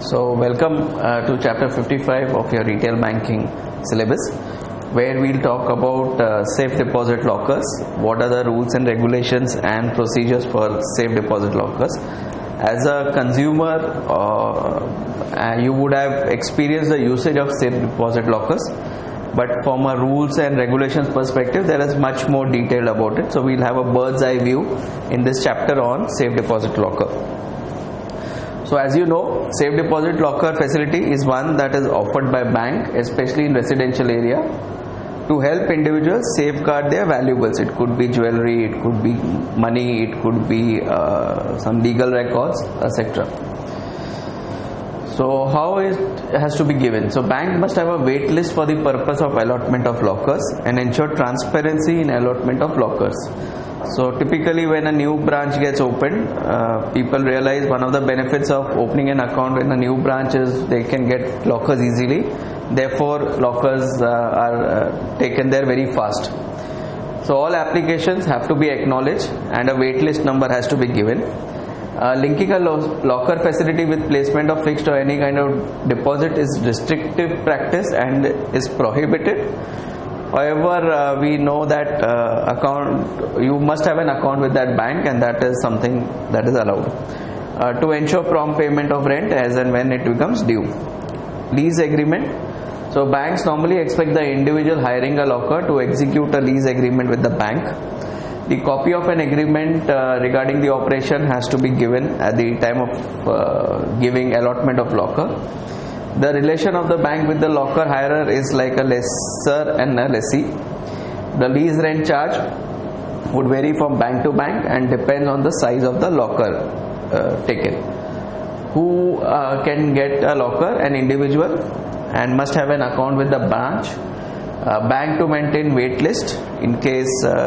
So welcome to chapter 55 of your retail banking syllabus, where we'll talk about safe deposit lockers, what are the rules and regulations and procedures for safe deposit lockers. As a consumer, you would have experienced the usage of safe deposit lockers, but from a rules and regulations perspective, there is much more detail about it. So we'll have a bird's eye view in this chapter on safe deposit locker. So as you know, safe deposit locker facility is one that is offered by bank, especially in residential area, to help individuals safeguard their valuables. It could be jewelry, it could be money, it could be some legal records, etc. So how it has to be given? So bank must have a wait list for the purpose of allotment of lockers and ensure transparency in allotment of lockers. So typically when a new branch gets opened, people realize one of the benefits of opening an account in a new branch is they can get lockers easily. Therefore lockers are taken there very fast. So all applications have to be acknowledged and a wait list number has to be given. Linking a locker facility with placement of fixed or any kind of deposit is restrictive practice and is prohibited. However, we know that you must have an account with that bank, and that is something that is allowed to ensure prompt payment of rent as and when it becomes due. Lease agreement. So banks normally expect the individual hiring a locker to execute a lease agreement with the bank. The copy of an agreement regarding the operation has to be given at the time of giving allotment of locker. The relation of the bank with the locker hirer is like a lessor and a lessee. The lease rent charge would vary from bank to bank and depends on the size of the locker taken. Who can get a locker? An individual, and must have an account with the branch. Bank to maintain wait list in case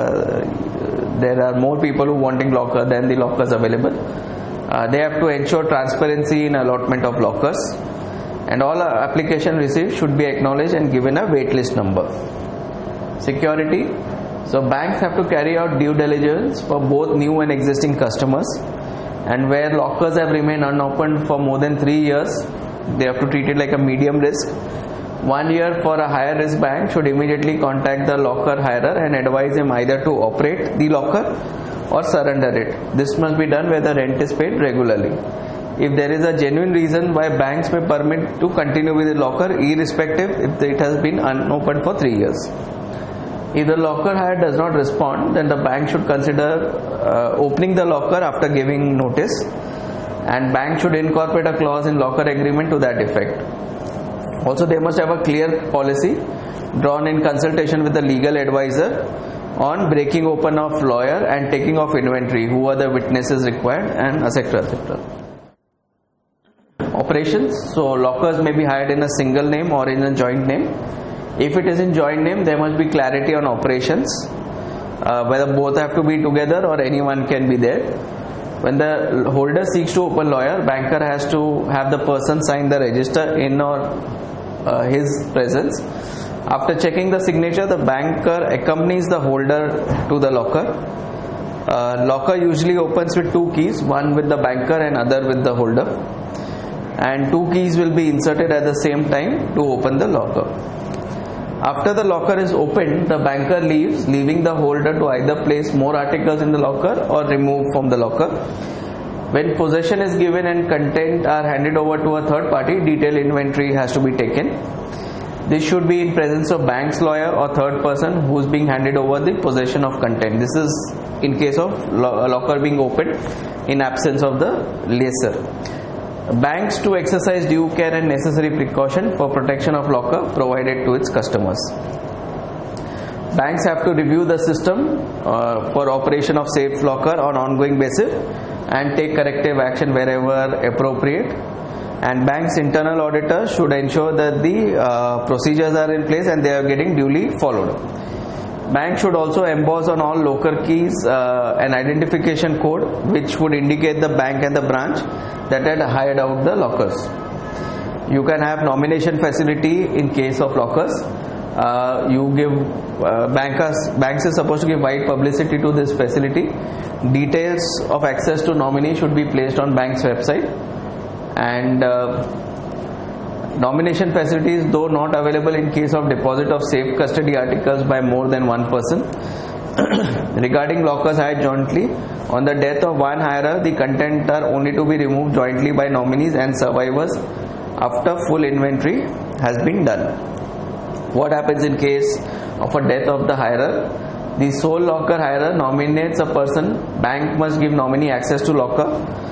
there are more people who wanting locker than the lockers available. They have to ensure transparency in allotment of lockers. And all application received should be acknowledged and given a waitlist number. Security. So banks have to carry out due diligence for both new and existing customers, and where lockers have remained unopened for more than 3 years, they have to treat it like a medium risk. 1 year for a higher risk bank should immediately contact the locker hirer and advise him either to operate the locker or surrender it. This must be done where the rent is paid regularly. If there is a genuine reason why banks may permit to continue with the locker, irrespective if it has been unopened for 3 years. If the locker hirer does not respond, then the bank should consider opening the locker after giving notice, and bank should incorporate a clause in locker agreement to that effect. Also, they must have a clear policy drawn in consultation with the legal advisor on breaking open of lawyer and taking of inventory, who are the witnesses required, and etc. etc. Operations. So lockers may be hired in a single name or in a joint name. If it is in joint name, there must be clarity on operations, whether both have to be together or anyone can be there. When the holder seeks to open lawyer, banker has to have the person sign the register in or his presence. After checking the signature, the banker accompanies the holder to the locker. Locker usually opens with 2 keys, one with the banker and other with the holder, and 2 keys will be inserted at the same time to open the locker. After the locker is opened, the banker leaves, leaving the holder to either place more articles in the locker or remove from the locker. When possession is given and content are handed over to a third party, detailed inventory has to be taken. This should be in presence of bank's lawyer or third person who is being handed over the possession of content. This is in case of locker being opened in absence of the lessor. Banks to exercise due care and necessary precaution for protection of locker provided to its customers. Banks have to review the system for operation of safe locker on ongoing basis and take corrective action wherever appropriate. And bank's internal auditor should ensure that the procedures are in place and they are getting duly followed. Bank should also emboss on all locker keys an identification code which would indicate the bank and the branch that had hired out the lockers. You can have nomination facility in case of lockers. Banks is supposed to give wide publicity to this facility. Details of access to nominee should be placed on bank's website, and Nomination facilities though not available in case of deposit of safe custody articles by more than one person. Regarding lockers hired jointly, on the death of one hirer, the contents are only to be removed jointly by nominees and survivors after full inventory has been done. What happens in case of a death of the hirer? The sole locker hirer nominates a person. Bank must give nominee access to locker.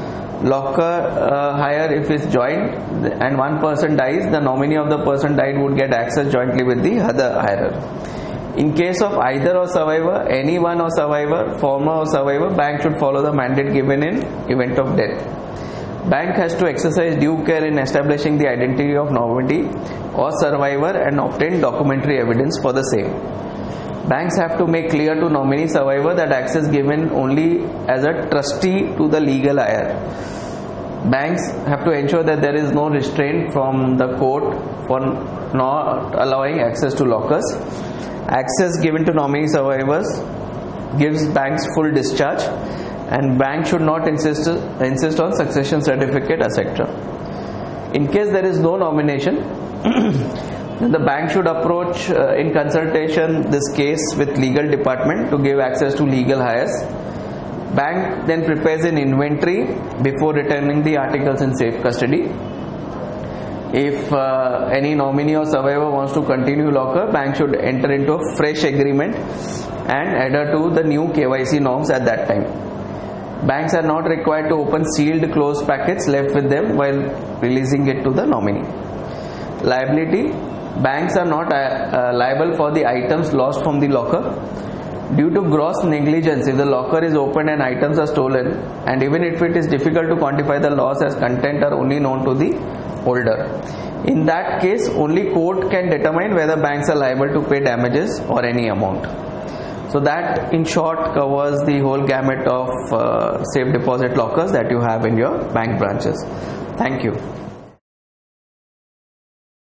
Locker hire, if it's joint and one person dies, the nominee of the person died would get access jointly with the other hirer. In case of either or survivor, any one or survivor, former or survivor, bank should follow the mandate given in event of death. Bank has to exercise due care in establishing the identity of nominee or survivor and obtain documentary evidence for the same. Banks have to make clear to nominee survivor that access given only as a trustee to the legal heir. Banks have to ensure that there is no restraint from the court for not allowing access to lockers. Access given to nominee survivors gives banks full discharge, and bank should not insist on succession certificate, etc. In case there is no nomination, then the bank should approach in consultation this case with legal department to give access to legal heirs. Bank then prepares an inventory before returning the articles in safe custody. If any nominee or survivor wants to continue locker, bank should enter into a fresh agreement and adhere to the new KYC norms at that time. Banks are not required to open sealed closed packets left with them while releasing it to the nominee. Liability: banks are not liable for the items lost from the locker. Due to gross negligence, if the locker is opened and items are stolen, and even if it is difficult to quantify the loss as content are only known to the holder, in that case only court can determine whether banks are liable to pay damages or any amount. So that in short covers the whole gamut of safe deposit lockers that you have in your bank branches. Thank you.